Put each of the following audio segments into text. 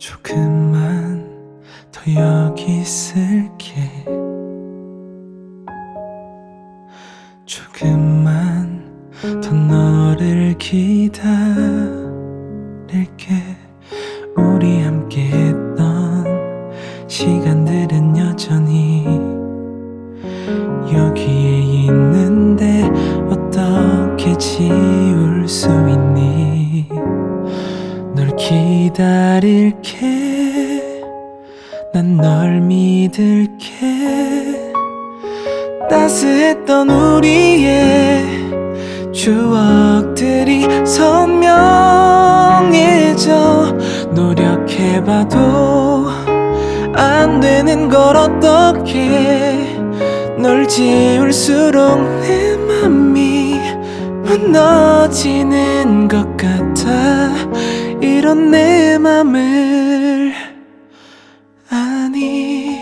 조금만 더 여기 있을게. 조금만 더 너를 기다릴게. 우리 함께 했던 시간들은 여전히 여기에 있는데 어떻게 지울 수 있니? 널 기다릴게. 난 널 믿을게. 따스했던 우리의 추억들이 선명해져. 노력해봐도 안 되는 걸 어떡해. 널 지울수록 내 맘이 무너지는 것 같아. 이런 내 맘을 아니.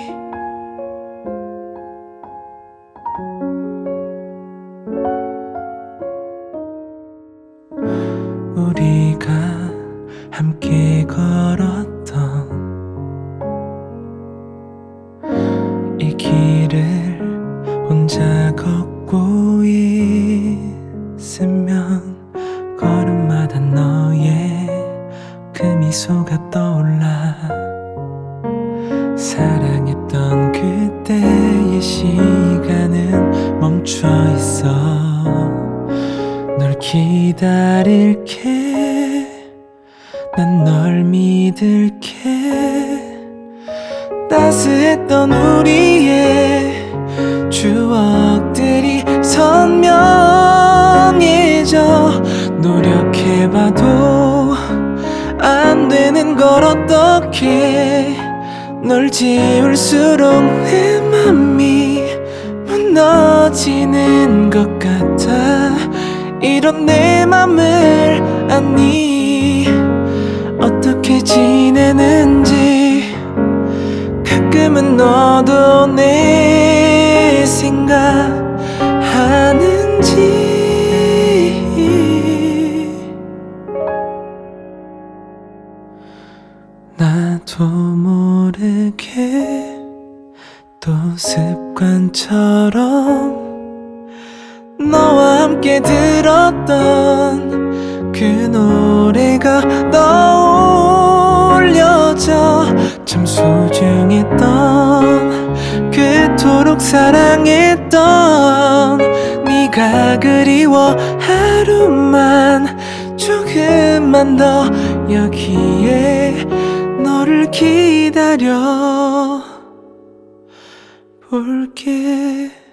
우리가 함께 걸었던 이 길을 혼자 걷고 있으면 걸음마다 너의 그 미소가 떠올라. 사랑했던 그때의 시간은 멈춰 있어. 널 기다릴게. 난 널 믿을게. 따스했던 우리의 추억들이 선명해져. 노력해봐도 안 되는 걸 어떡해. 널 지울수록 내 맘이 무너지는 것 같아. 이런 내 맘을 아니. 어떻게 지내는지 가끔은 너도 내 생각하는지. 나도 모르게 또 습관처럼 너와 함께 들었던 그 노래가 떠올려져. 참 소중했던 그토록 사랑했던 네가 그리워. 하루만 조금만 더 여기에 너를 기다려 볼게.